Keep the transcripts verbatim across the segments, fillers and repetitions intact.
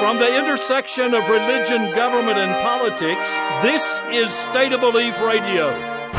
From the intersection of religion, government, and politics, this is State of Belief Radio.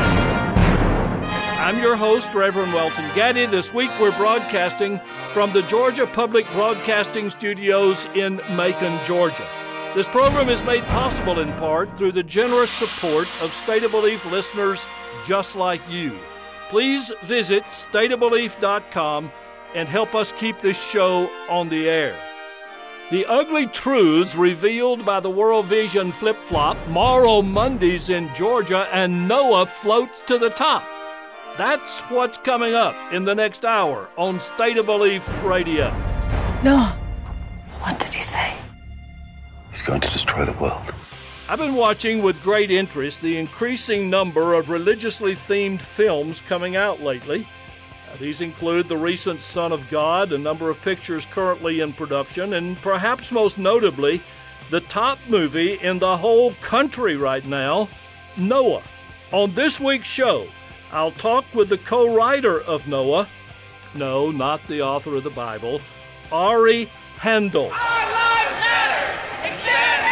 I'm your host, Reverend Welton Gaddy. This week we're broadcasting from the Georgia Public Broadcasting Studios in Macon, Georgia. This program is made possible in part through the generous support of State of Belief listeners just like you. Please visit state of belief dot com and help us keep this show on the air. The ugly truths revealed by the World Vision flip-flop, Moral Mondays in Georgia, and Noah floats to the top. That's what's coming up in the next hour on State of Belief Radio. Noah, what did he say? He's going to destroy the world. I've been watching with great interest the increasing number of religiously themed films coming out lately. These include the recent Son of God, a number of pictures currently in production, and perhaps most notably, the top movie in the whole country right now, Noah. On this week's show, I'll talk with the co-writer of Noah, no, not the author of the Bible, Ari Handel. Our lives matter! It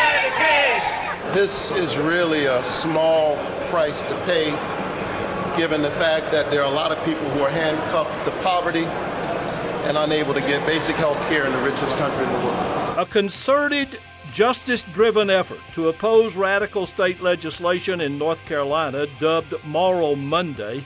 can't be the case! This is really a small price to pay, given the fact that there are a lot of people who are handcuffed to poverty and unable to get basic health care in the richest country in the world. A concerted, justice-driven effort to oppose radical state legislation in North Carolina, dubbed Moral Monday,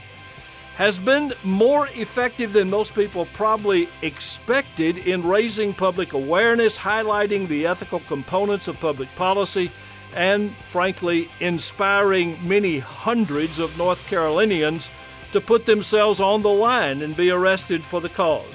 has been more effective than most people probably expected in raising public awareness, highlighting the ethical components of public policy, and, frankly, inspiring many hundreds of North Carolinians to put themselves on the line and be arrested for the cause.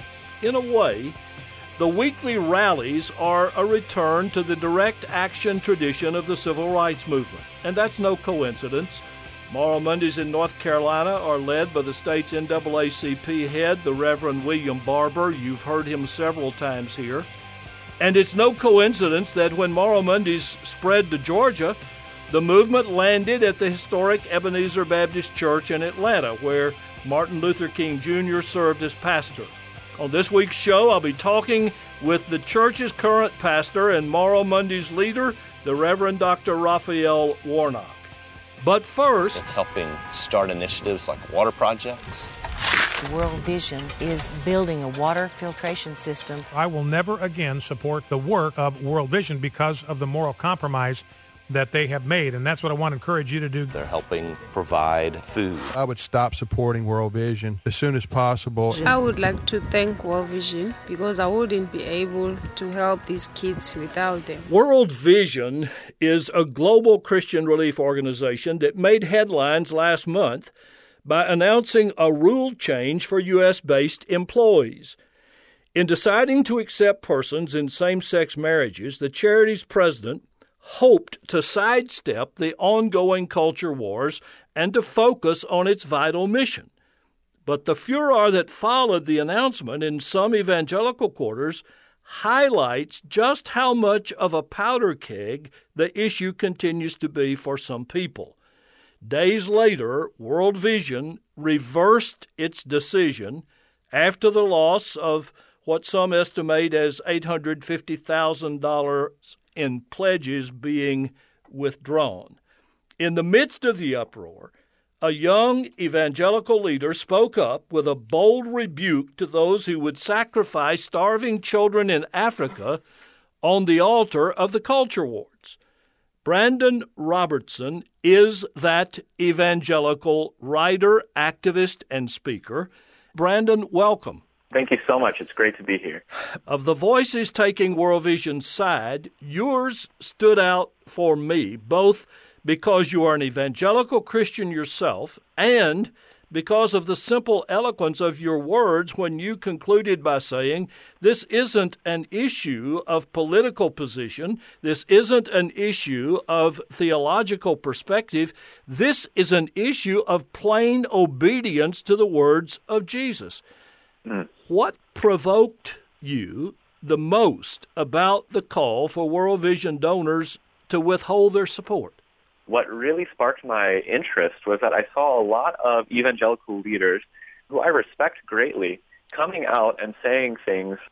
In a way, the weekly rallies are a return to the direct action tradition of the civil rights movement, and that's no coincidence. Moral Mondays in North Carolina are led by the state's N double A C P head, the Reverend William Barber. You've heard him several times here. And it's no coincidence that when Moral Mondays spread to Georgia, the movement landed at the historic Ebenezer Baptist Church in Atlanta, where Martin Luther King Junior served as pastor. On this week's show, I'll be talking with the church's current pastor and Moral Mondays leader, the Reverend Doctor Raphael Warnock. But first, it's helping start initiatives like water projects. World Vision is building a water filtration system. I will never again support the work of World Vision because of the moral compromise that they have made, and that's what I want to encourage you to do. They're helping provide food. I would stop supporting World Vision as soon as possible. I would like to thank World Vision because I wouldn't be able to help these kids without them. World Vision is a global Christian relief organization that made headlines last month by announcing a rule change for U S-based employees. In deciding to accept persons in same-sex marriages, the charity's president hoped to sidestep the ongoing culture wars and to focus on its vital mission. But the furor that followed the announcement in some evangelical quarters highlights just how much of a powder keg the issue continues to be for some people. Days later, World Vision reversed its decision after the loss of what some estimate as eight hundred fifty thousand dollars in pledges being withdrawn. In the midst of the uproar, a young evangelical leader spoke up with a bold rebuke to those who would sacrifice starving children in Africa on the altar of the culture wars. Brandon Robertson is that evangelical writer, activist, and speaker. Brandon, welcome. Thank you so much. It's great to be here. Of the voices taking World Vision's side, yours stood out for me, both because you are an evangelical Christian yourself and because of the simple eloquence of your words when you concluded by saying, this isn't an issue of political position, this isn't an issue of theological perspective, this is an issue of plain obedience to the words of Jesus. Mm. What provoked you the most about the call for World Vision donors to withhold their support? What really sparked my interest was that I saw a lot of evangelical leaders who I respect greatly coming out and saying things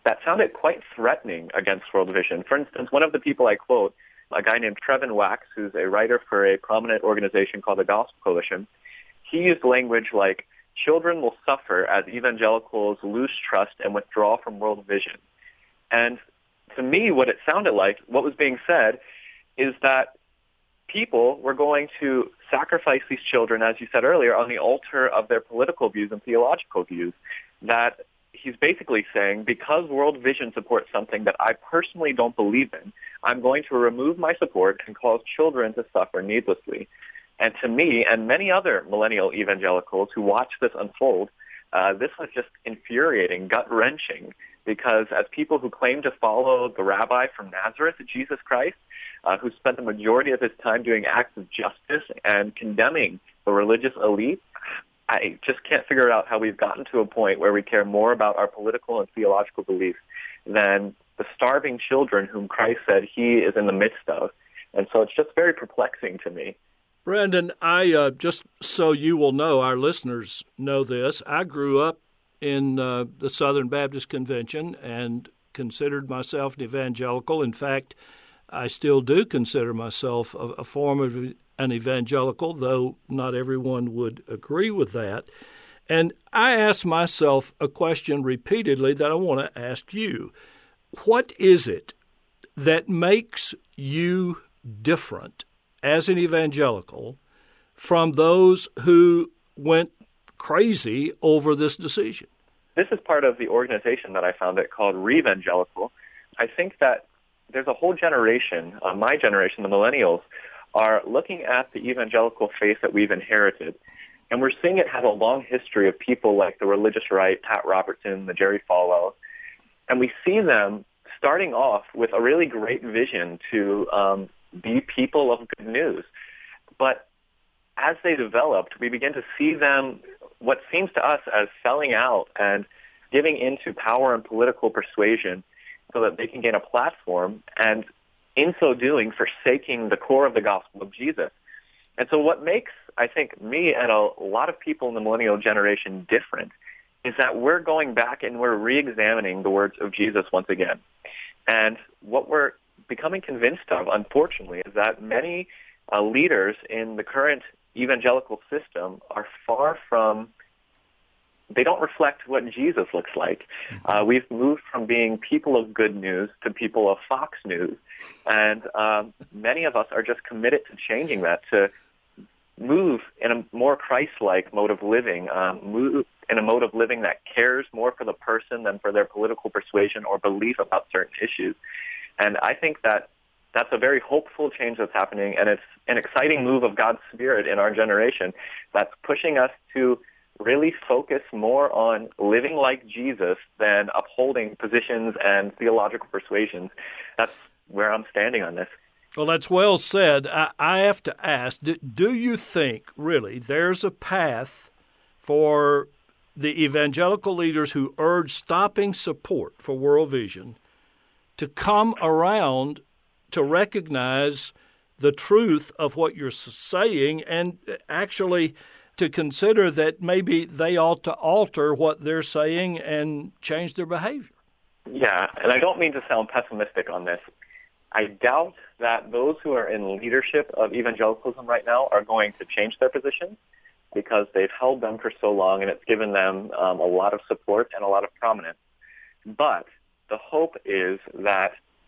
that sounded quite threatening against World Vision. For instance, one of the people I quote, a guy named Trevin Wax, who's a writer for a prominent organization called the Gospel Coalition, he used language like, children will suffer as evangelicals lose trust and withdraw from World Vision. And to me, what it sounded like, what was being said, is that people were going to sacrifice these children, as you said earlier, on the altar of their political views and theological views. That he's basically saying, because World Vision supports something that I personally don't believe in, I'm going to remove my support and cause children to suffer needlessly. And to me, and many other millennial evangelicals who watch this unfold, uh, this was just infuriating, gut-wrenching, because as people who claim to follow the rabbi from Nazareth, Jesus Christ, uh, who spent the majority of his time doing acts of justice and condemning the religious elite, I just can't figure out how we've gotten to a point where we care more about our political and theological beliefs than the starving children whom Christ said he is in the midst of. And so it's just very perplexing to me. Brandon, I uh, just so you will know, our listeners know this, I grew up in uh, the Southern Baptist Convention and considered myself an evangelical. In fact, I still do consider myself a, a form of an evangelical, though not everyone would agree with that. And I ask myself a question repeatedly that I want to ask you. What is it that makes you different as an evangelical from those who went crazy over this decision? This is part of the organization that I founded called Revangelical. I think that there's a whole generation, uh, my generation, the millennials, are looking at the evangelical faith that we've inherited, and we're seeing it have a long history of people like the religious right, Pat Robertson, the Jerry Falwell, and we see them starting off with a really great vision to um, be people of good news. But as they developed, we begin to see them, what seems to us as selling out and giving into power and political persuasion so that they can gain a platform, and in so doing, forsaking the core of the gospel of Jesus. And so what makes, I think, me and a lot of people in the millennial generation different is that we're going back and we're re-examining the words of Jesus once again. And what we're becoming convinced of, unfortunately, is that many uh, leaders in the current evangelical system are far from, they don't reflect what Jesus looks like. Uh, we've moved from being people of good news to people of Fox News, and um, many of us are just committed to changing that, to move in a more Christ-like mode of living, um, move in a mode of living that cares more for the person than for their political persuasion or belief about certain issues. And I think that that's a very hopeful change that's happening, and it's an exciting move of God's Spirit in our generation that's pushing us to really focus more on living like Jesus than upholding positions and theological persuasions. That's where I'm standing on this. Well, that's well said. I, I have to ask, do, do you think, really, there's a path for the evangelical leaders who urge stopping support for World Vision to come around to recognize the truth of what you're saying and actually to consider that maybe they ought to alter what they're saying and change their behavior? Yeah, and I don't mean to sound pessimistic on this. I doubt that those who are in leadership of evangelicalism right now are going to change their positions because they've held them for so long and it's given them um, a lot of support and a lot of prominence. But the hope is that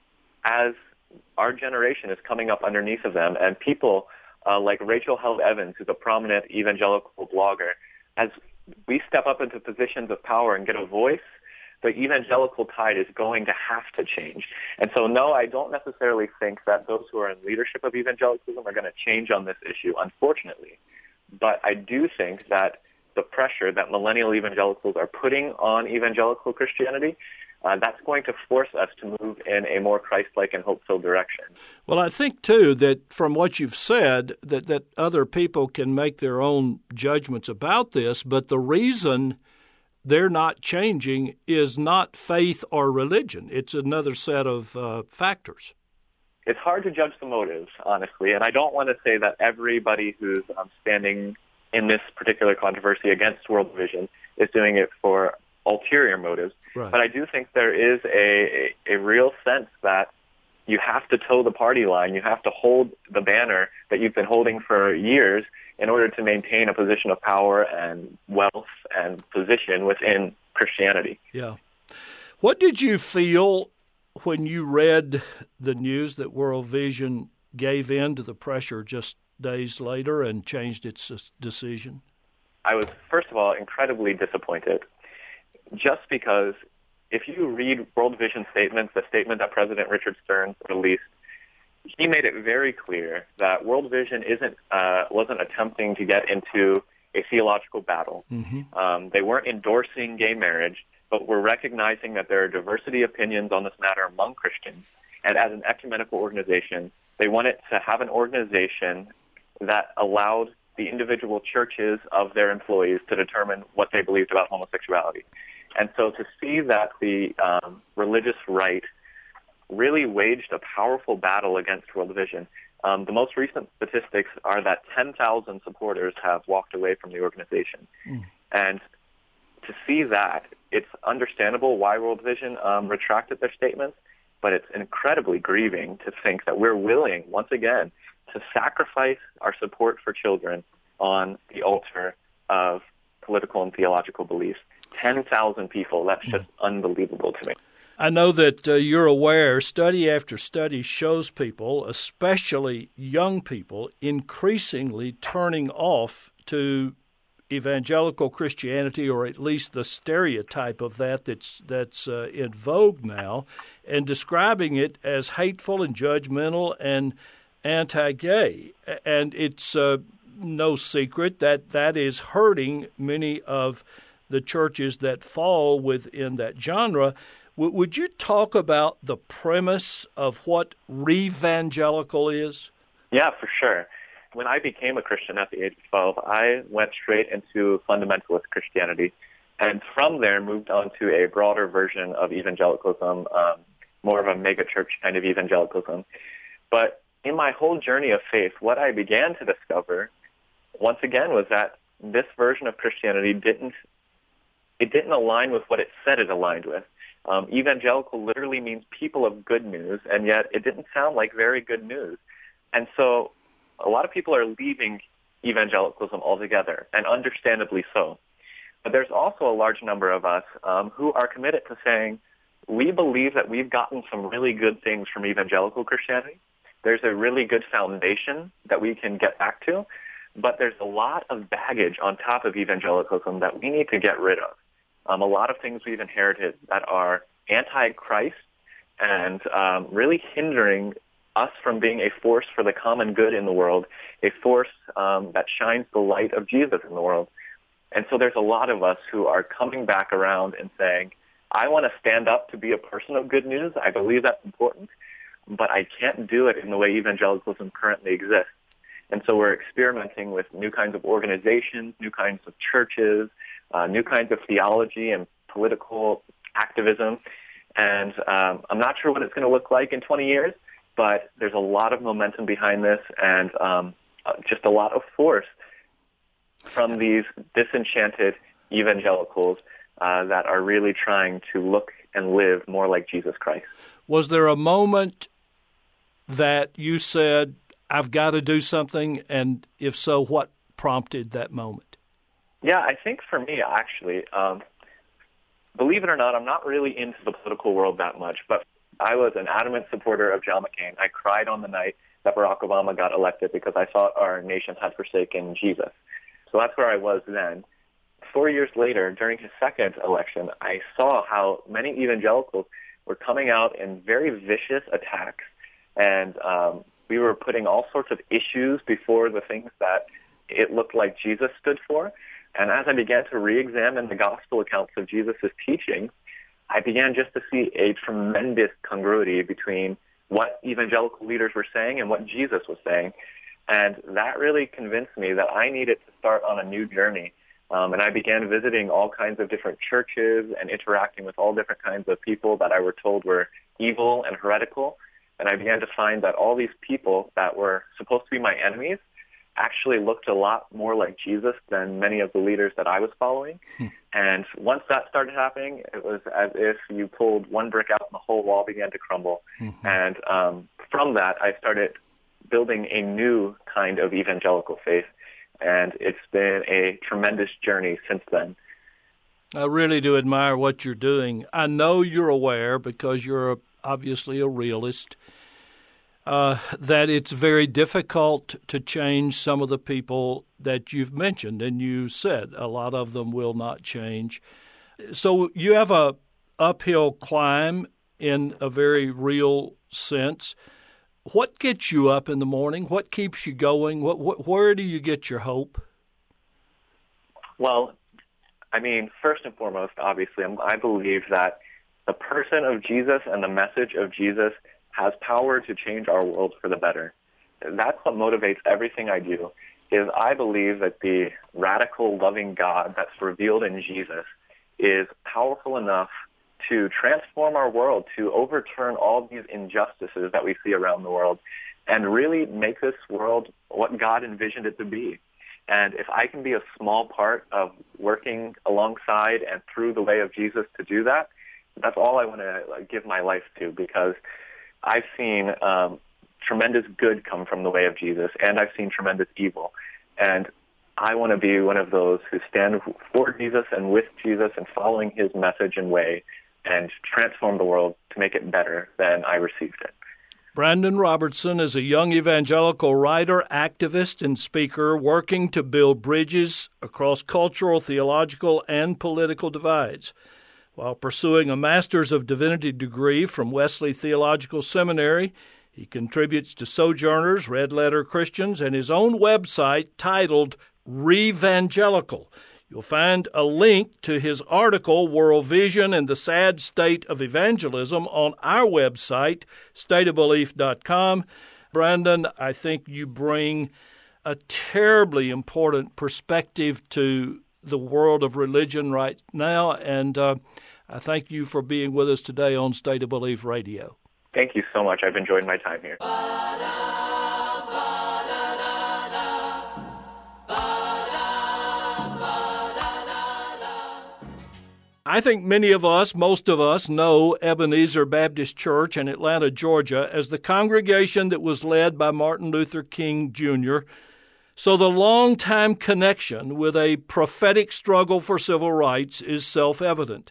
as our generation is coming up underneath of them and people uh, like Rachel Held Evans, who's a prominent evangelical blogger, as we step up into positions of power and get a voice, the evangelical tide is going to have to change. And so, no, I don't necessarily think that those who are in leadership of evangelicalism are going to change on this issue, unfortunately. But I do think that the pressure that millennial evangelicals are putting on evangelical Christianity, uh, that's going to force us to move in a more Christ-like and hope-filled direction. Well, I think, too, that from what you've said, that, that other people can make their own judgments about this, but the reason they're not changing is not faith or religion. It's another set of uh, factors. It's hard to judge the motives, honestly, and I don't want to say that everybody who's um, standing in this particular controversy against World Vision is doing it for ulterior motives. Right. But I do think there is a, a, a real sense that you have to toe the party line. You have to hold the banner that you've been holding for years in order to maintain a position of power and wealth and position within Christianity. Yeah. What did you feel when you read the news that World Vision gave in to the pressure just days later and changed its decision? I was, first of all, incredibly disappointed, just because if you read World Vision statements, the statement that President Richard Stearns released, he made it very clear that World Vision isn't uh, wasn't attempting to get into a theological battle. Mm-hmm. Um, they weren't endorsing gay marriage, but were recognizing that there are diversity opinions on this matter among Christians. And as an ecumenical organization, they wanted to have an organization that allowed the individual churches of their employees to determine what they believed about homosexuality. And so to see that the um, religious right really waged a powerful battle against World Vision. Um, the most recent statistics are that ten thousand supporters have walked away from the organization. Mm. And to see that, it's understandable why World Vision um, retracted their statements, but it's incredibly grieving to think that we're willing, once again, to sacrifice our support for children on the altar of political and theological beliefs. ten thousand people, that's just mm. unbelievable to me. I know that uh, you're aware, study after study shows people, especially young people, increasingly turning off to evangelical Christianity, or at least the stereotype of that that's, that's uh, in vogue now, and describing it as hateful and judgmental and anti-gay. And it's uh, no secret that that is hurting many of the churches that fall within that genre. Would you talk about the premise of what revangelical is? Yeah, for sure. When I became a Christian at the age of twelve, I went straight into fundamentalist Christianity, and from there moved on to a broader version of evangelicalism, um, more of a megachurch kind of evangelicalism. But in my whole journey of faith, what I began to discover, once again, was that this version of Christianity didn't it didn't align with what it said it aligned with. Um, evangelical literally means people of good news, and yet it didn't sound like very good news. And so a lot of people are leaving evangelicalism altogether, and understandably so. But there's also a large number of us um, who are committed to saying, we believe that we've gotten some really good things from evangelical Christianity. There's a really good foundation that we can get back to, but there's a lot of baggage on top of evangelicalism that we need to get rid of. Um, a lot of things we've inherited that are anti-Christ and um, really hindering us from being a force for the common good in the world, a force um, that shines the light of Jesus in the world. And so there's a lot of us who are coming back around and saying, I want to stand up to be a person of good news. I believe that's important, but I can't do it in the way evangelicalism currently exists. And so we're experimenting with new kinds of organizations, new kinds of churches, uh, new kinds of theology and political activism. And um, I'm not sure what it's going to look like in twenty years, but there's a lot of momentum behind this and um, uh, just a lot of force from these disenchanted evangelicals uh, that are really trying to look and live more like Jesus Christ. Was there a moment that you said, I've got to do something, and if so, what prompted that moment? Yeah, I think for me, actually, um, believe it or not, I'm not really into the political world that much, but I was an adamant supporter of John McCain. I cried on the night that Barack Obama got elected because I thought our nation had forsaken Jesus. So that's where I was then. Four years later, during his second election, I saw how many evangelicals were coming out in very vicious attacks, and um, we were putting all sorts of issues before the things that it looked like Jesus stood for. And as I began to re-examine the gospel accounts of Jesus' teaching, I began just to see a tremendous congruity between what evangelical leaders were saying and what Jesus was saying. And that really convinced me that I needed to start on a new journey. Um, and I began visiting all kinds of different churches and interacting with all different kinds of people that I were told were evil and heretical. And I began to find that all these people that were supposed to be my enemies actually looked a lot more like Jesus than many of the leaders that I was following. Hmm. And once that started happening, it was as if you pulled one brick out and the whole wall began to crumble. Mm-hmm. And um, from that, I started building a new kind of evangelical faith. And it's been a tremendous journey since then. I really do admire what you're doing. I know you're aware, because you're a, obviously a realist, uh, that it's very difficult to change some of the people that you've mentioned. And you said a lot of them will not change. So you have a uphill climb in a very real sense. What gets you up in the morning? What keeps you going? What, what, where do you get your hope? Well, I mean, first and foremost, obviously, I believe that the person of Jesus and the message of Jesus has power to change our world for the better. That's what motivates everything I do, is I believe that the radical, loving God that's revealed in Jesus is powerful enough to transform our world, to overturn all these injustices that we see around the world, and really make this world what God envisioned it to be. And if I can be a small part of working alongside and through the way of Jesus to do that, that's all I want to give my life to, because I've seen um, tremendous good come from the way of Jesus, and I've seen tremendous evil. And I want to be one of those who stand for Jesus and with Jesus and following his message and way and transform the world to make it better than I received it. Brandon Robertson is a young evangelical writer, activist, and speaker working to build bridges across cultural, theological, and political divides. While pursuing a Master's of Divinity degree from Wesley Theological Seminary, he contributes to Sojourners, Red Letter Christians, and his own website titled Revangelical. You'll find a link to his article, World Vision and the Sad State of Evangelism, on our website, state of belief dot com. Brandon, I think you bring a terribly important perspective to the world of religion right now, and uh, I thank you for being with us today on State of Belief Radio. Thank you so much. I've enjoyed my time here. I think many of us, most of us, know Ebenezer Baptist Church in Atlanta, Georgia, as the congregation that was led by Martin Luther King Junior So the long-time connection with a prophetic struggle for civil rights is self-evident.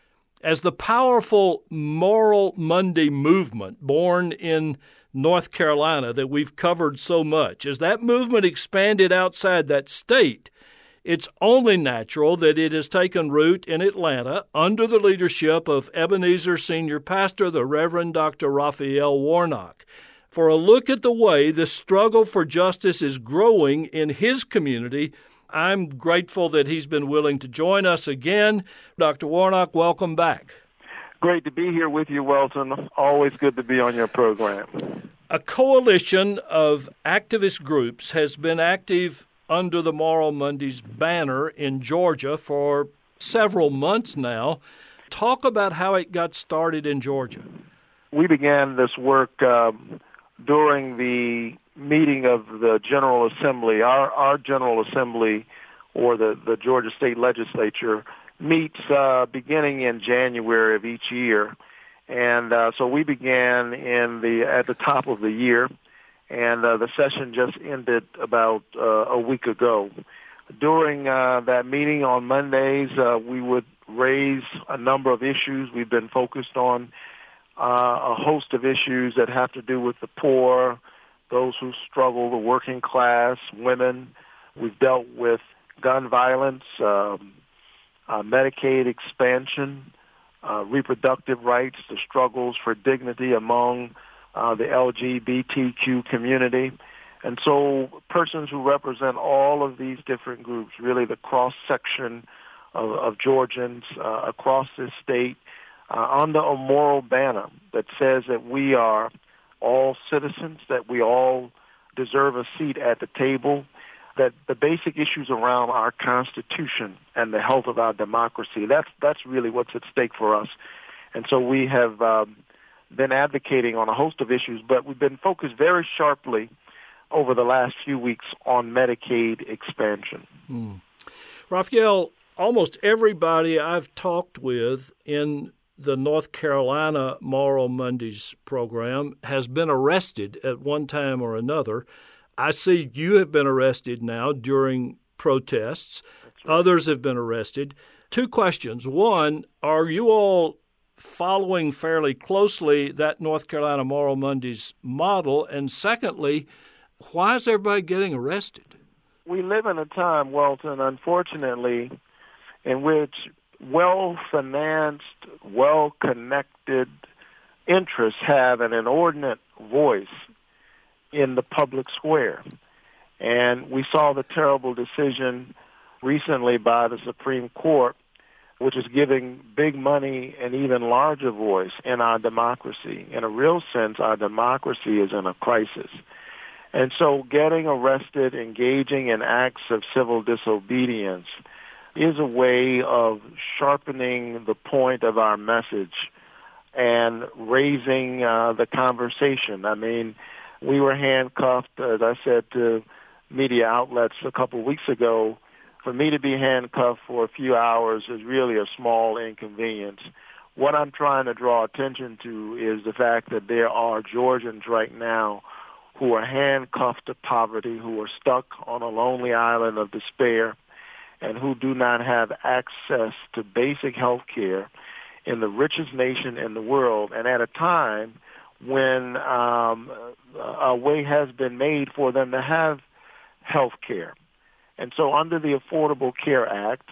As the powerful Moral Monday movement born in North Carolina that we've covered so much, as that movement expanded outside that state, it's only natural that it has taken root in Atlanta under the leadership of Ebenezer Senior Pastor, the Reverend Doctor Raphael Warnock. For a look at the way the struggle for justice is growing in his community, I'm grateful that he's been willing to join us again. Doctor Warnock, welcome back. Great to be here with you, Welton. Always good to be on your program. A coalition of activist groups has been active under the Moral Mondays banner in Georgia for several months now. Talk about how it got started in Georgia. We began this work um, during the meeting of the General Assembly. Our, our General Assembly, or the, the Georgia State Legislature, meets uh, beginning in January of each year. And uh, so we began in the at the top of the year, and uh, the session just ended about uh, a week ago. During uh, that meeting on Mondays, uh, we would raise a number of issues. We've been focused on uh, a host of issues that have to do with the poor, those who struggle, the working class, women. We've dealt with gun violence, um, uh, Medicaid expansion, uh, reproductive rights, the struggles for dignity among Uh, the L G B T Q community. And so persons who represent all of these different groups, really the cross-section of, of Georgians uh, across this state, uh, under a moral banner that says that we are all citizens, that we all deserve a seat at the table, that the basic issues around our Constitution and the health of our democracy, that's, that's really what's at stake for us. And so we have um, been advocating on a host of issues, but we've been focused very sharply over the last few weeks on Medicaid expansion. Hmm. Raphael, almost everybody I've talked with in the North Carolina Moral Mondays program has been arrested at one time or another. I see you have been arrested now during protests. Right. Others have been arrested. Two questions. One, are you all following fairly closely that North Carolina Moral Mondays model? And secondly, why is everybody getting arrested? We live in a time, Walton, unfortunately, in which well-financed, well-connected interests have an inordinate voice in the public square. And we saw the terrible decision recently by the Supreme Court, which is giving big money an even larger voice in our democracy. In a real sense, our democracy is in a crisis. And so getting arrested, engaging in acts of civil disobedience is a way of sharpening the point of our message and raising uh, the conversation. I mean, we were handcuffed, as I said to media outlets a couple of weeks ago. For me to be handcuffed for a few hours is really a small inconvenience. What I'm trying to draw attention to is the fact that there are Georgians right now who are handcuffed to poverty, who are stuck on a lonely island of despair, and who do not have access to basic health care in the richest nation in the world, and at a time when um, a way has been made for them to have health care. And so under the Affordable Care Act,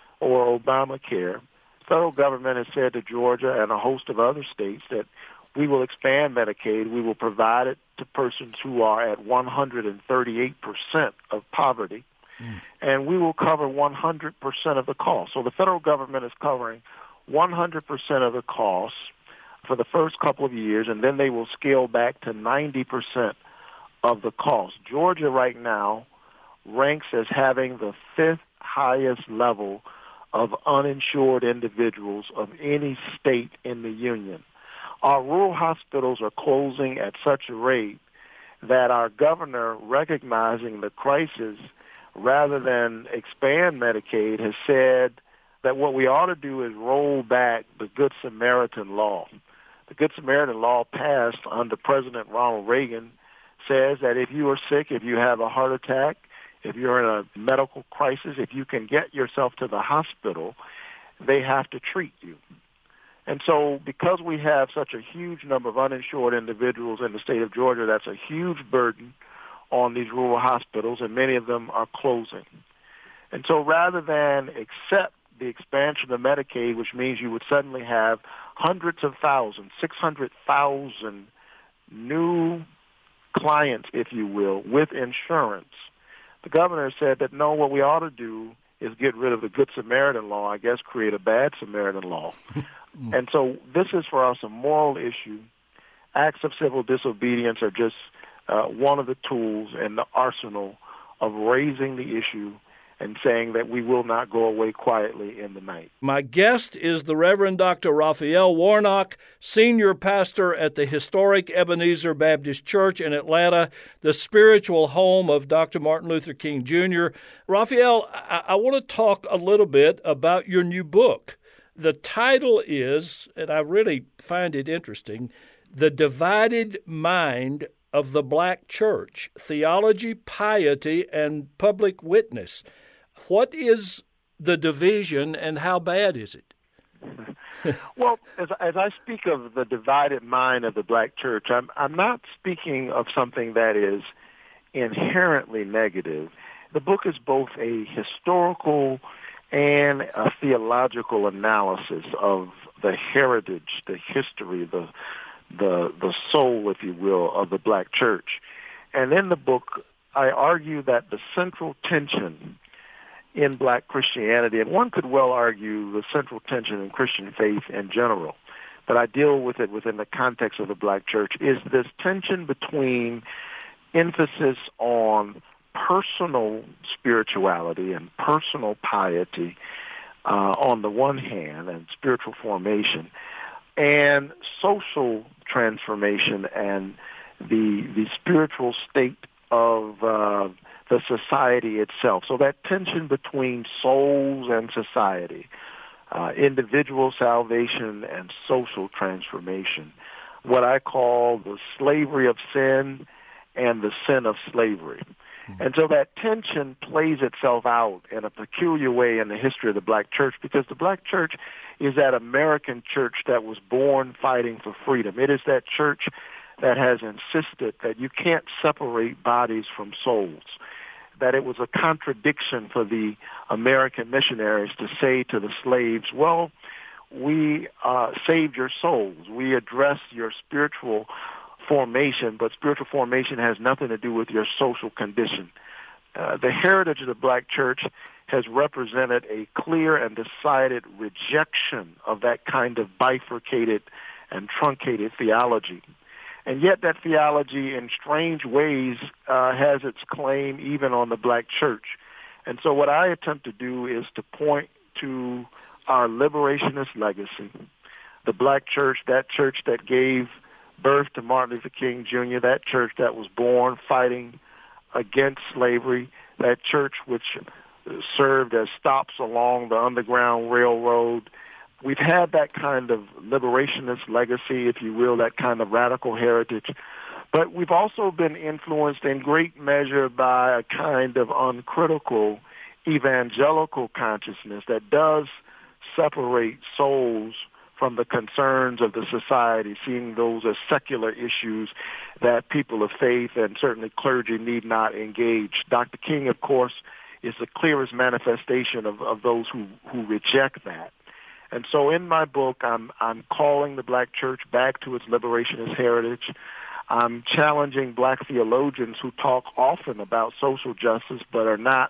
or Obamacare, the federal government has said to Georgia and a host of other states that we will expand Medicaid. We will provide it to persons who are at one hundred thirty-eight percent of poverty, mm. and we will cover one hundred percent of the cost. So the federal government is covering one hundred percent of the costs for the first couple of years, and then they will scale back to ninety percent of the cost. Georgia right now ranks as having the fifth highest level of uninsured individuals of any state in the union. Our rural hospitals are closing at such a rate that our governor, recognizing the crisis, rather than expand Medicaid, has said that what we ought to do is roll back the Good Samaritan law. The Good Samaritan law passed under President Ronald Reagan says that if you are sick, if you have a heart attack, if you're in a medical crisis, if you can get yourself to the hospital, they have to treat you. And so because we have such a huge number of uninsured individuals in the state of Georgia, that's a huge burden on these rural hospitals, and many of them are closing. And so rather than accept the expansion of Medicaid, which means you would suddenly have hundreds of thousands, six hundred thousand new clients, if you will, with insurance, the governor said that, no, what we ought to do is get rid of the Good Samaritan law, I guess create a bad Samaritan law. And so this is for us a moral issue. Acts of civil disobedience are just uh, one of the tools in the arsenal of raising the issue and saying that we will not go away quietly in the night. My guest is the Reverend Doctor Raphael Warnock, senior pastor at the historic Ebenezer Baptist Church in Atlanta, the spiritual home of Doctor Martin Luther King Junior Raphael, I, I want to talk a little bit about your new book. The title is, and I really find it interesting, The Divided Mind of the Black Church, Theology, Piety, and Public Witness. What is the division and how bad is it? Well, as, as I speak of the divided mind of the black church, I'm, I'm not speaking of something that is inherently negative. The book is both a historical and a theological analysis of the heritage, the history, the the the soul, if you will, of the black church. And in the book, I argue that the central tension in black Christianity, and one could well argue the central tension in Christian faith in general, but I deal with it within the context of the black church, is this tension between emphasis on personal spirituality and personal piety uh, on the one hand, and spiritual formation, and social transformation and the the spiritual state of uh, the society itself. So that tension between souls and society, uh, individual salvation and social transformation, what I call the slavery of sin and the sin of slavery. Mm-hmm. And so that tension plays itself out in a peculiar way in the history of the black church, because the black church is that American church that was born fighting for freedom. It is that church that has insisted that you can't separate bodies from souls, that it was a contradiction for the American missionaries to say to the slaves, well, we uh, saved your souls. We addressed your spiritual formation, but spiritual formation has nothing to do with your social condition. Uh, the heritage of the black church has represented a clear and decided rejection of that kind of bifurcated and truncated theology. And yet that theology in strange ways uh, has its claim even on the black church. And so what I attempt to do is to point to our liberationist legacy, the black church, that church that gave birth to Martin Luther King Junior, that church that was born fighting against slavery, that church which served as stops along the Underground Railroad. We've had that kind of liberationist legacy, if you will, that kind of radical heritage. But we've also been influenced in great measure by a kind of uncritical evangelical consciousness that does separate souls from the concerns of the society, seeing those as secular issues that people of faith and certainly clergy need not engage. Doctor King, of course, is the clearest manifestation of, of those who, who reject that. And so in my book, I'm, I'm calling the black church back to its liberationist heritage. I'm challenging black theologians who talk often about social justice but are not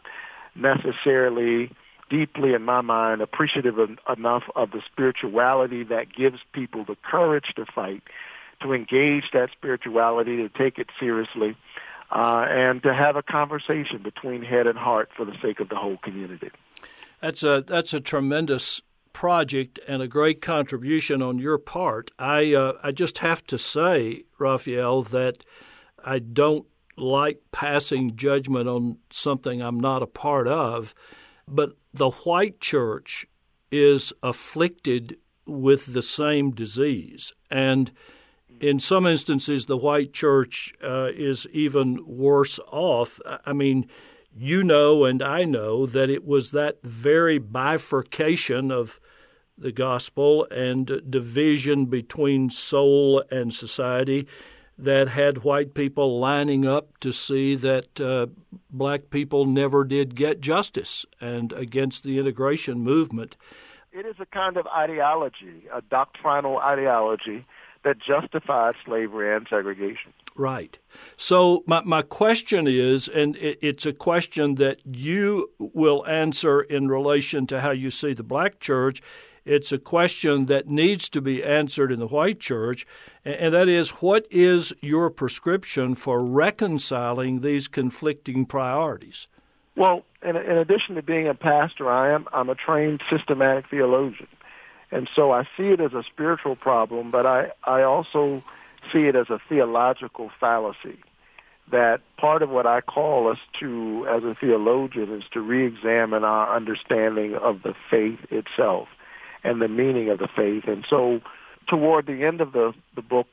necessarily deeply, in my mind, appreciative of, enough of the spirituality that gives people the courage to fight, to engage that spirituality, to take it seriously, uh, and to have a conversation between head and heart for the sake of the whole community. That's a that's a tremendous project and a great contribution on your part. I uh, I just have to say, Raphael, that I don't like passing judgment on something I'm not a part of, but the white church is afflicted with the same disease. And in some instances, the white church uh, is even worse off. I mean, you know and I know that it was that very bifurcation of the gospel and division between soul and society that had white people lining up to see that uh, black people never did get justice and against the integration movement. It is a kind of ideology, a doctrinal ideology that justifies slavery and segregation. Right. So my, my question is, and it, it's a question that you will answer in relation to how you see the black church. It's a question that needs to be answered in the white church, and that is, what is your prescription for reconciling these conflicting priorities? Well, in, in addition to being a pastor, I am I'm a trained systematic theologian, and so I see it as a spiritual problem, but I, I also see it as a theological fallacy, that part of what I call us to as a theologian is to re-examine our understanding of the faith itself and the meaning of the faith. And so toward the end of the, the book,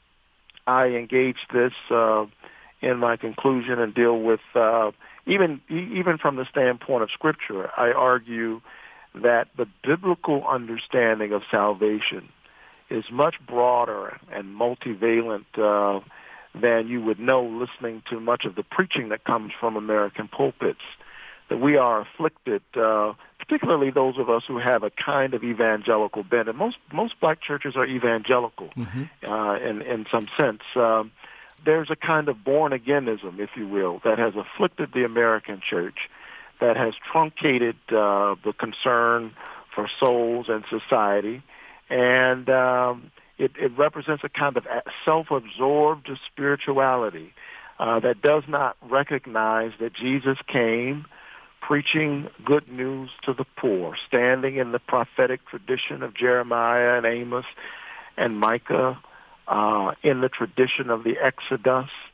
I engage this uh, in my conclusion and deal with, uh, even even from the standpoint of Scripture, I argue that the biblical understanding of salvation is much broader and multivalent uh, than you would know listening to much of the preaching that comes from American pulpits, that we are afflicted, uh, particularly those of us who have a kind of evangelical bent. And most most black churches are evangelical mm-hmm. uh, in, in some sense. Um, there's a kind of born-againism, if you will, that has afflicted the American church, that has truncated uh, the concern for souls and society, and um, it, it represents a kind of self-absorbed spirituality uh, that does not recognize that Jesus came preaching good news to the poor, standing in the prophetic tradition of Jeremiah and Amos and Micah, uh, in the tradition of the Exodus,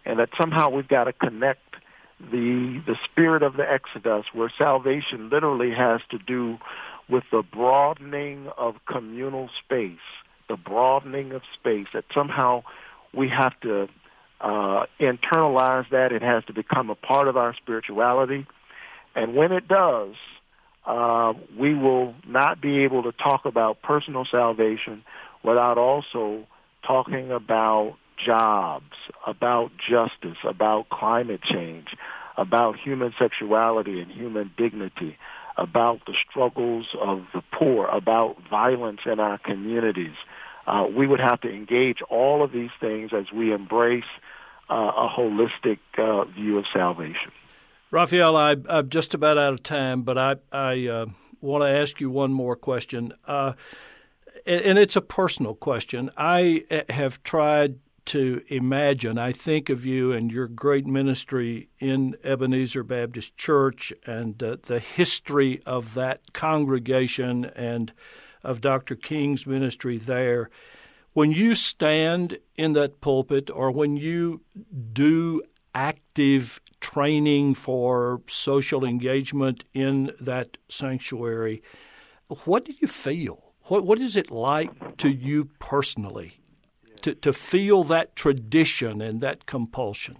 and that somehow we've got to connect the the spirit of the Exodus, where salvation literally has to do with the broadening of communal space, the broadening of space, that somehow we have to uh, internalize that. It has to become a part of our spirituality. And when it does, uh, we will not be able to talk about personal salvation without also talking about jobs, about justice, about climate change, about human sexuality and human dignity, about the struggles of the poor, about violence in our communities. Uh, we would have to engage all of these things as we embrace uh, a holistic uh, view of salvation. Raphael, I, I'm just about out of time, but I, I uh, want to ask you one more question, uh, and, and it's a personal question. I have tried to imagine, I think of you and your great ministry in Ebenezer Baptist Church and uh, the history of that congregation and of Doctor King's ministry there. When you stand in that pulpit or when you do active training for social engagement in that sanctuary, what do you feel? What What is it like to you personally to, to feel that tradition and that compulsion?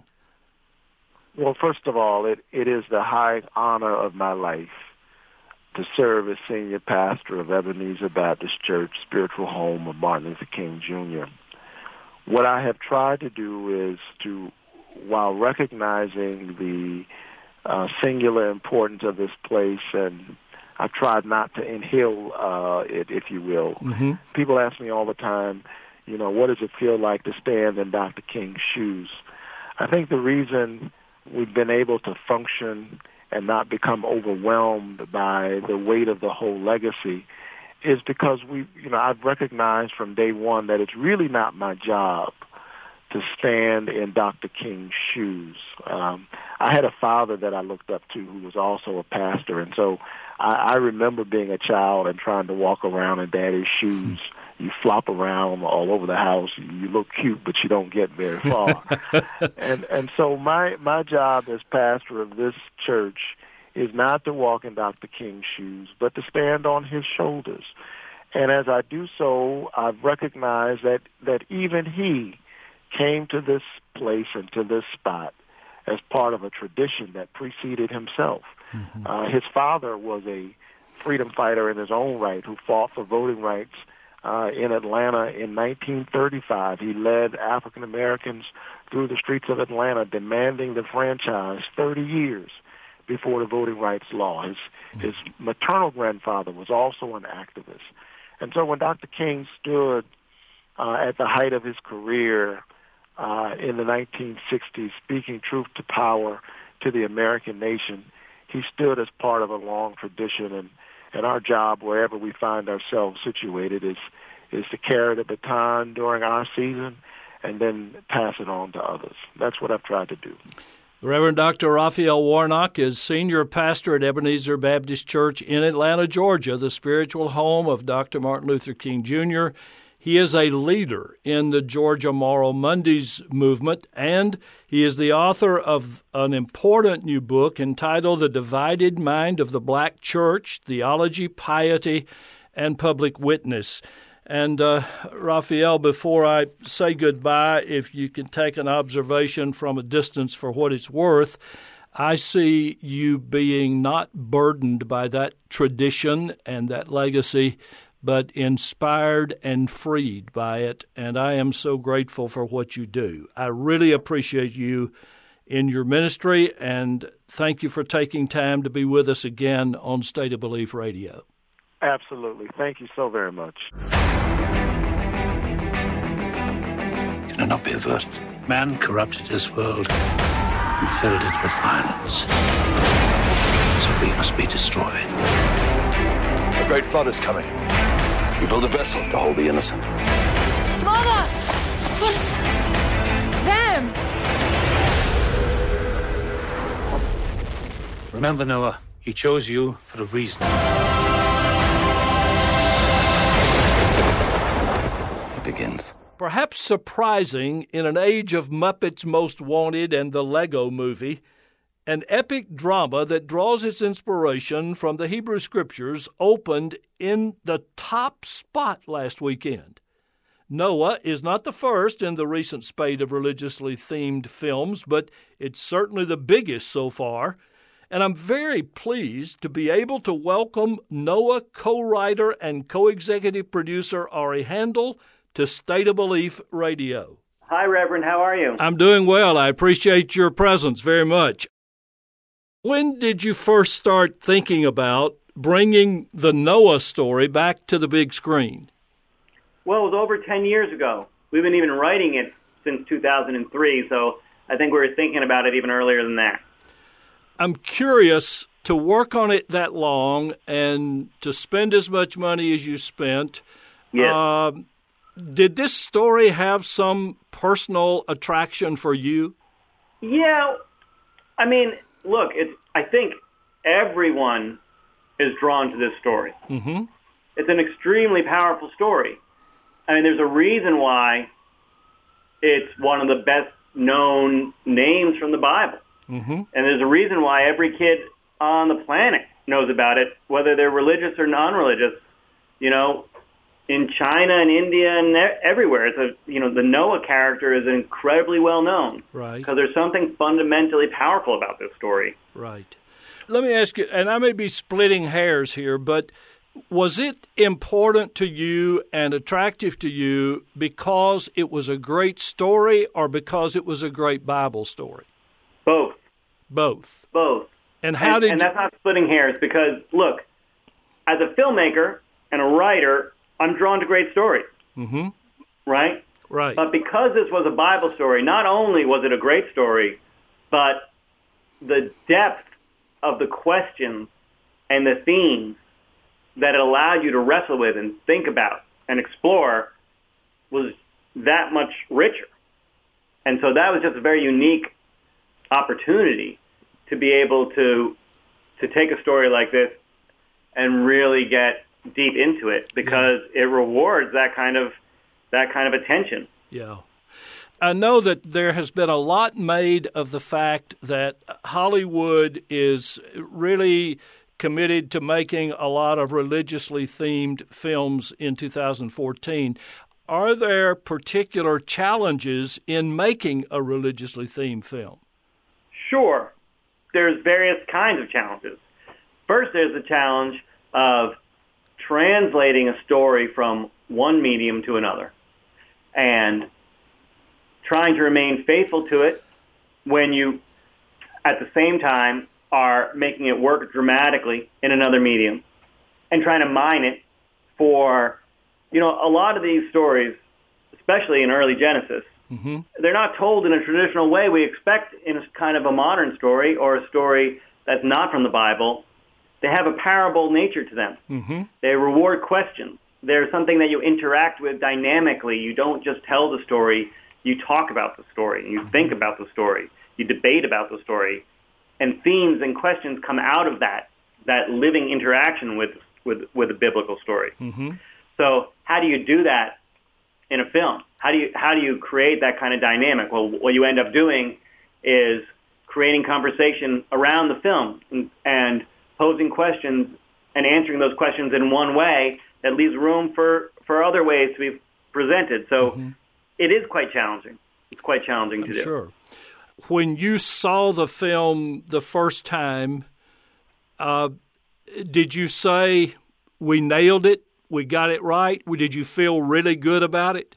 Well, first of all, it, it is the high honor of my life to serve as senior pastor of Ebenezer Baptist Church, spiritual home of Martin Luther King Junior What I have tried to do is to, while recognizing the uh, singular importance of this place, and I've tried not to inhale uh, it, if you will. Mm-hmm. People ask me all the time, you know, what does it feel like to stand in Doctor King's shoes? I think the reason we've been able to function and not become overwhelmed by the weight of the whole legacy is because we, you know, I've recognized from day one that it's really not my job to stand in Doctor King's shoes. Um, I had a father that I looked up to who was also a pastor, and so I, I remember being a child and trying to walk around in Daddy's shoes. You flop around all over the house. You look cute, but you don't get very far. and and so my my job as pastor of this church is not to walk in Doctor King's shoes, but to stand on his shoulders. And as I do so, I've recognized that that even he came to this place and to this spot as part of a tradition that preceded himself. Mm-hmm. Uh, his father was a freedom fighter in his own right who fought for voting rights uh, in Atlanta in nineteen thirty-five. He led African Americans through the streets of Atlanta demanding the franchise thirty years before the voting rights law. His, mm-hmm. his maternal grandfather was also an activist. And so when Doctor King stood uh, at the height of his career Uh, in the nineteen sixties, speaking truth to power to the American nation, he stood as part of a long tradition, and, and our job, wherever we find ourselves situated, is is to carry the baton during our season and then pass it on to others. That's what I've tried to do. The Reverend Doctor Raphael Warnock is senior pastor at Ebenezer Baptist Church in Atlanta, Georgia, the spiritual home of Doctor Martin Luther King Junior He is a leader in the Georgia Moral Mondays movement, and he is the author of an important new book entitled The Divided Mind of the Black Church, Theology, Piety, and Public Witness. And, uh, Raphael, before I say goodbye, if you can take an observation from a distance for what it's worth, I see you being not burdened by that tradition and that legacy, but inspired and freed by it, and I am so grateful for what you do. I really appreciate you in your ministry, and thank you for taking time to be with us again on State of Belief Radio. Absolutely. Thank you so very much. Can it not be averted? Man corrupted this world and filled it with violence. So we must be destroyed. A great flood is coming. We build a vessel to hold the innocent. Mama! What is them? Remember, Noah, he chose you for a reason. It begins. Perhaps surprising in an age of Muppets Most Wanted and the Lego Movie, an epic drama that draws its inspiration from the Hebrew Scriptures opened in the top spot last weekend. Noah is not the first in the recent spate of religiously themed films, but it's certainly the biggest so far. And I'm very pleased to be able to welcome Noah co-writer and co-executive producer Ari Handel to State of Belief Radio. Hi, Reverend. How are you? I'm doing well. I appreciate your presence very much. When did you first start thinking about bringing the Noah story back to the big screen? Well, it was over ten years ago. We've been even writing it since two thousand three, so I think we were thinking about it even earlier than that. I'm curious, to work on it that long and to spend as much money as you spent, yes. uh, did this story have some personal attraction for you? Yeah. I mean, look, it's, I think everyone is drawn to this story. Mm-hmm. It's an extremely powerful story. I mean, there's a reason why it's one of the best-known names from the Bible. Mm-hmm. And there's a reason why every kid on the planet knows about it, whether they're religious or non-religious. You know, in China and India and everywhere, it's a, you know, the Noah character is incredibly well known. Right. Because there's something fundamentally powerful about this story. Right. Let me ask you, and I may be splitting hairs here, but was it important to you and attractive to you because it was a great story or because it was a great Bible story? Both. Both. Both. And how and, did and you... that's not splitting hairs because, look, as a filmmaker and a writer, I'm drawn to great stories. Mm-hmm. Right? Right. But because this was a Bible story, not only was it a great story, but the depth of the questions and the themes that it allowed you to wrestle with and think about and explore was that much richer. And so that was just a very unique opportunity to be able to to take a story like this and really get deep into it because yeah. it rewards that kind of that kind of attention. Yeah. I know that there has been a lot made of the fact that Hollywood is really committed to making a lot of religiously themed films in two thousand fourteen. Are there particular challenges in making a religiously themed film? Sure. There's various kinds of challenges. First, there's the challenge of translating a story from one medium to another and trying to remain faithful to it when you, at the same time, are making it work dramatically in another medium and trying to mine it for, you know, a lot of these stories, especially in early Genesis, mm-hmm. they're not told in a traditional way we expect in a kind of a modern story or a story that's not from the Bible. They have a parable nature to them. Mm-hmm. They reward questions. They're something that you interact with dynamically. You don't just tell the story. You talk about the story. You mm-hmm. think about the story. You debate about the story. And themes and questions come out of that, that living interaction with, with, with a biblical story. Mm-hmm. So how do you do that in a film? How do you how do you create that kind of dynamic? Well, what you end up doing is creating conversation around the film and, and posing questions and answering those questions in one way that leaves room for, for other ways to be presented. So mm-hmm. it is quite challenging. It's quite challenging I'm to do. Sure. When you saw the film the first time, uh, did you say, we nailed it, we got it right? Did you feel really good about it?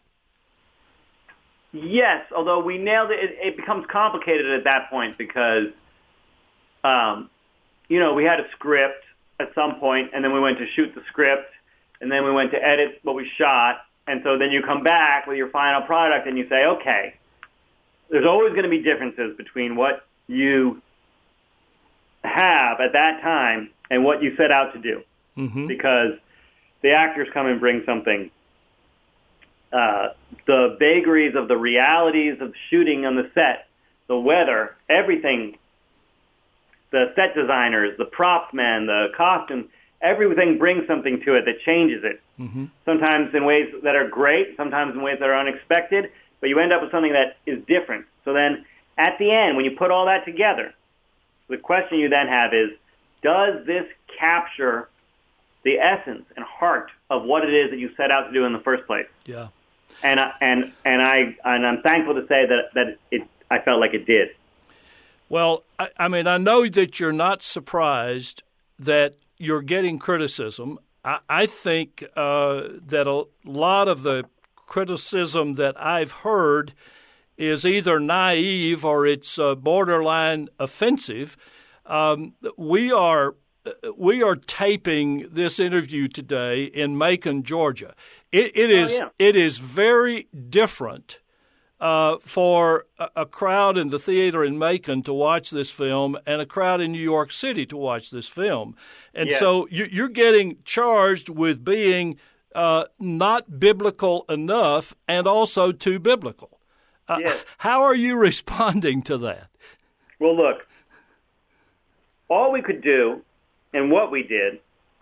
Yes, although we nailed it, it, it becomes complicated at that point because, um, you know, we had a script at some point, and then we went to shoot the script, and then we went to edit what we shot, and so then you come back with your final product and you say, okay, there's always going to be differences between what you have at that time and what you set out to do. Mm-hmm. Because the actors come and bring something. Uh, the vagaries of the realities of shooting on the set, the weather, everything, the set designers, the props men, the costumes, everything brings something to it that changes it. Mm-hmm. Sometimes in ways that are great, sometimes in ways that are unexpected, but you end up with something that is different. So then at the end, when you put all that together, the question you then have is, does this capture the essence and heart of what it is that you set out to do in the first place? Yeah. And I, and and I and I'm thankful to say that that it I felt like it did. Well, I, I mean, I know that you're not surprised that you're getting criticism. I, I think uh, that a lot of the criticism that I've heard is either naive or it's uh, borderline offensive. Um, we are we are taping this interview today in Macon, Georgia. It, it is oh, yeah. it is very different uh, for a, a crowd in the theater in Macon to watch this film and a crowd in New York City to watch this film. And yeah. so you, you're getting charged with being uh, not biblical enough and also too biblical. Uh, yes. How are you responding to that? Well, look, all we could do and what we did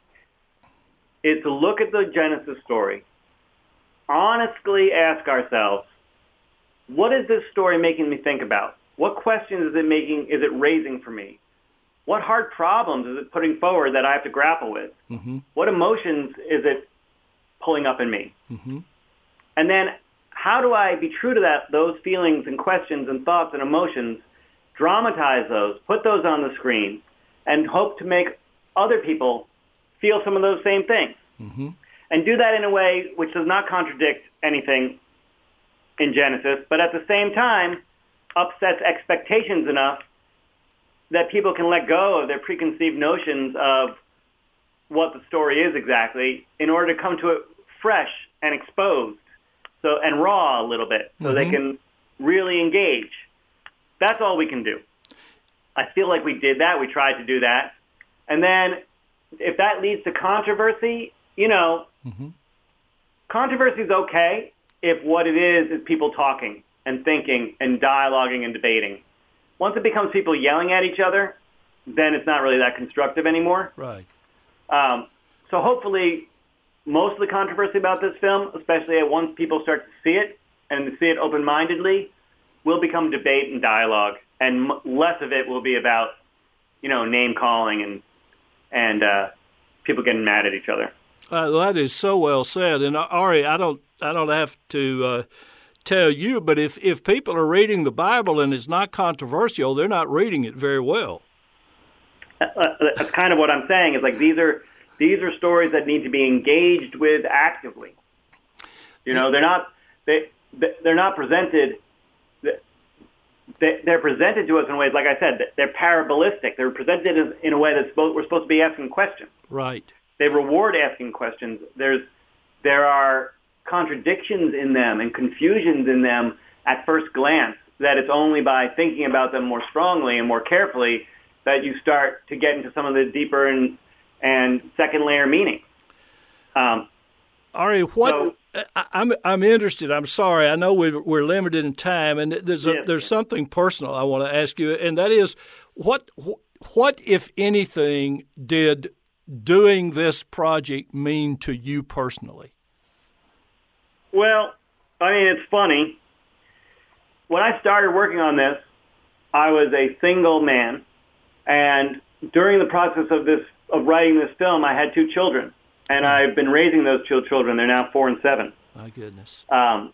is to look at the Genesis story, honestly ask ourselves, what is this story making me think about? What questions is it making, is it raising for me? What hard problems is it putting forward that I have to grapple with? Mm-hmm. What emotions is it pulling up in me? Mm-hmm. And then how do I be true to that, those feelings and questions and thoughts and emotions, dramatize those, put those on the screen, and hope to make other people feel some of those same things? Mm-hmm. And do that in a way which does not contradict anything in Genesis, but at the same time upsets expectations enough that people can let go of their preconceived notions of what the story is exactly in order to come to it fresh and exposed, so and raw a little bit, so mm-hmm. they can really engage. That's all we can do. I feel like we did that. We tried to do that. And then if that leads to controversy, you know, mm-hmm. controversy is okay if what it is is people talking and thinking and dialoguing and debating. Once it becomes people yelling at each other, then it's not really that constructive anymore. Right. Um, so hopefully most of the controversy about this film, especially once people start to see it and to see it open-mindedly, will become debate and dialogue, and m- less of it will be about, you know, name-calling and and uh, people getting mad at each other. Uh, that is so well said. And uh, Ari, I don't, I don't have to uh, tell you, but if, if people are reading the Bible and it's not controversial, they're not reading it very well. Uh, that's kind of what I'm saying. Is like these are these are stories that need to be engaged with actively. You know, they're not they they're not presented. They're presented to us in ways, like I said, they're parabolistic. They're presented in a way that we're supposed to be asking questions. Right. They reward asking questions. There's, there are contradictions in them and confusions in them at first glance that it's only by thinking about them more strongly and more carefully that you start to get into some of the deeper and, and second layer meaning. Um, Ari, what... So, I'm I'm interested. I'm sorry. I know we're, we're limited in time, and there's a, yes, there's yes. something personal I want to ask you, and that is, what what if anything did doing this project mean to you personally? Well, I mean, it's funny. When I started working on this, I was a single man, and during the process of this of writing this film, I had two children. And I've been raising those children. They're now four and seven. My goodness. Um,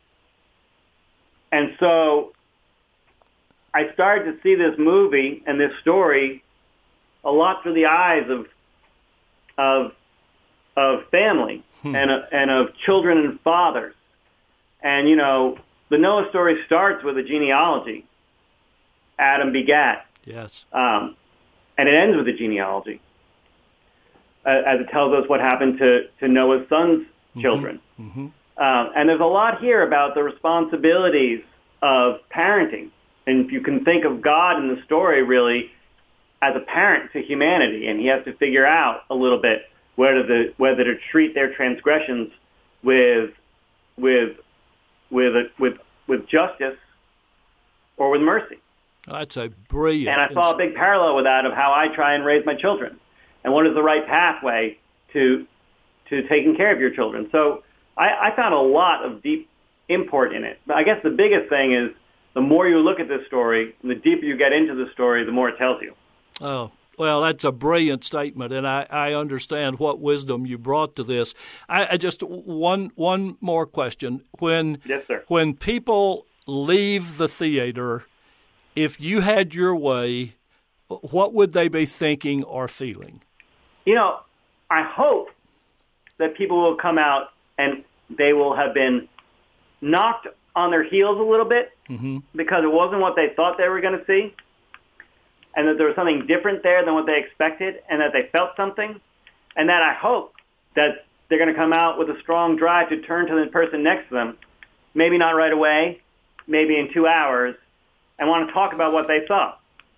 and so I started to see this movie and this story a lot through the eyes of of of family hmm. and of, and of children and fathers. And you know, the Noah story starts with a genealogy. Adam begat. Yes. Um, and it ends with a genealogy. As it tells us what happened to, to Noah's son's children. Mm-hmm. Um, and there's a lot here about the responsibilities of parenting. And you can think of God in the story really as a parent to humanity, and he has to figure out a little bit whether the whether to treat their transgressions with with with a, with with justice or with mercy. That's a brilliant. And I saw a big parallel with that of how I try and raise my children. and what is the right pathway to to taking care of your children. So I, I found a lot of deep import in it. But I guess the biggest thing is the more you look at this story, the deeper you get into the story, the more it tells you. Oh, well, that's a brilliant statement, and I, I understand what wisdom you brought to this. I, I just one one more question. When yes, sir. When people leave the theater, if you had your way, what would they be thinking or feeling? You know, I hope that people will come out and they will have been knocked on their heels a little bit mm-hmm. because it wasn't what they thought they were going to see, and that there was something different there than what they expected, and that they felt something, and that I hope that they're going to come out with a strong drive to turn to the person next to them, maybe not right away, maybe in two hours, and want to talk about what they saw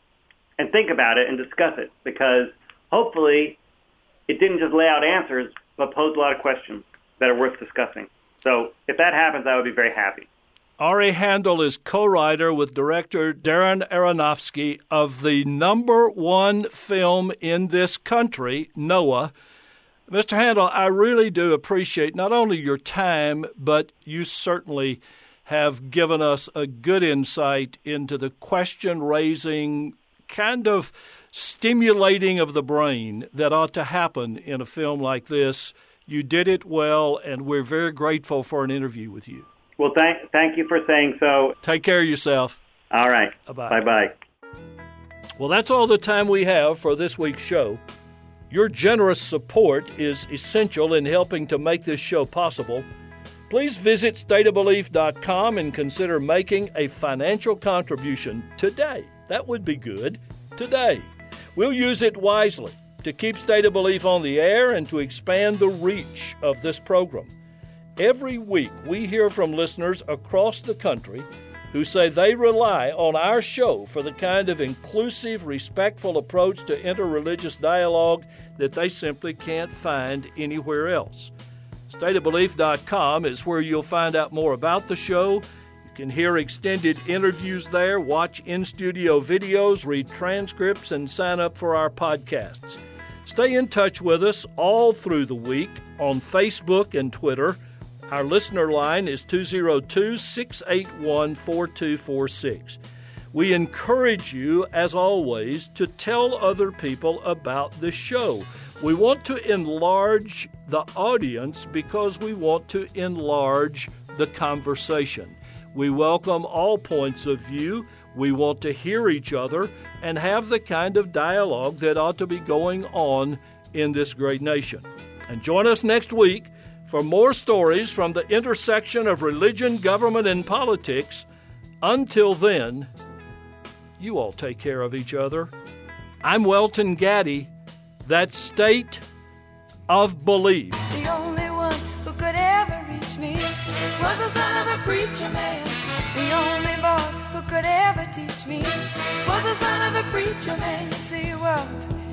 and think about it and discuss it, because hopefully it didn't just lay out answers, but posed a lot of questions that are worth discussing. So if that happens, I would be very happy. Ari Handel is co-writer with director Darren Aronofsky of the number one film in this country, Noah. Mister Handel, I really do appreciate not only your time, but you certainly have given us a good insight into the question-raising, kind of stimulating of the brain that ought to happen in a film like this. You did it well, and we're very grateful for an interview with you. Well, thank thank you for saying so. Take care of yourself. All right. Bye-bye. Bye-bye. Well, that's all the time we have for this week's show. Your generous support is essential in helping to make this show possible. Please visit state of belief dot com and consider making a financial contribution today. That would be good. Today. We'll use it wisely to keep State of Belief on the air and to expand the reach of this program. Every week, we hear from listeners across the country who say they rely on our show for the kind of inclusive, respectful approach to interreligious dialogue that they simply can't find anywhere else. state of belief dot com is where you'll find out more about the show. You can hear extended interviews there, watch in-studio videos, read transcripts, and sign up for our podcasts. Stay in touch with us all through the week on Facebook and Twitter. Our listener line is two oh two, six eight one, four two four six. We encourage you, as always, to tell other people about the show. We want to enlarge the audience because we want to enlarge the conversation. We welcome all points of view. We want to hear each other and have the kind of dialogue that ought to be going on in this great nation. And join us next week for more stories from the intersection of religion, government, and politics. Until then, you all take care of each other. I'm Welton Gaddy. That's State of Belief. The only one who could ever reach me was the son of a preacher man. The only boy who could ever teach me was the son of a preacher man. Yes, he was.